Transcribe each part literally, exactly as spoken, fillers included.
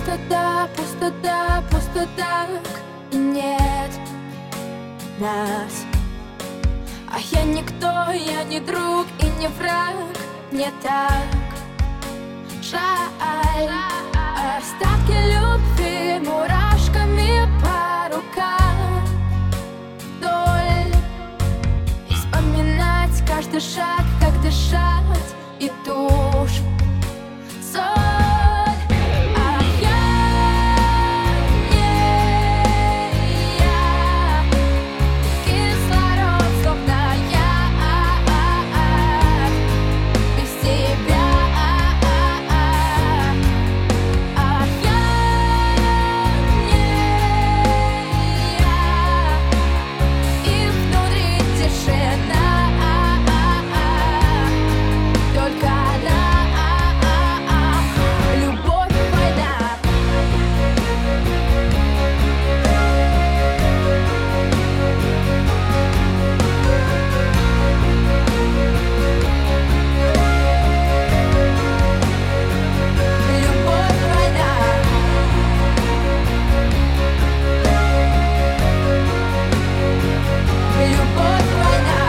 Пустота, пустота, пустота, и нет нас. А я никто, я не друг и не враг. Мне так жаль. Остатки любви мурашками по рукам вдоль. И вспоминать каждый шаг, как дышать, и тушь, соль. А я не я, кислород, словно я без тебя. А я не я, и внутри тишина, только она. Любовь, война. Любовь, война. Любовь, война.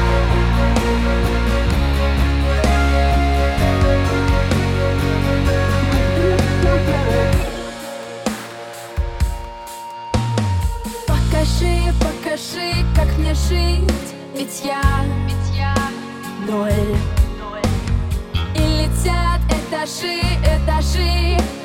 Покажи, покажи, как мне жить, ведь я, ведь я ноль. И летят этажи, этажи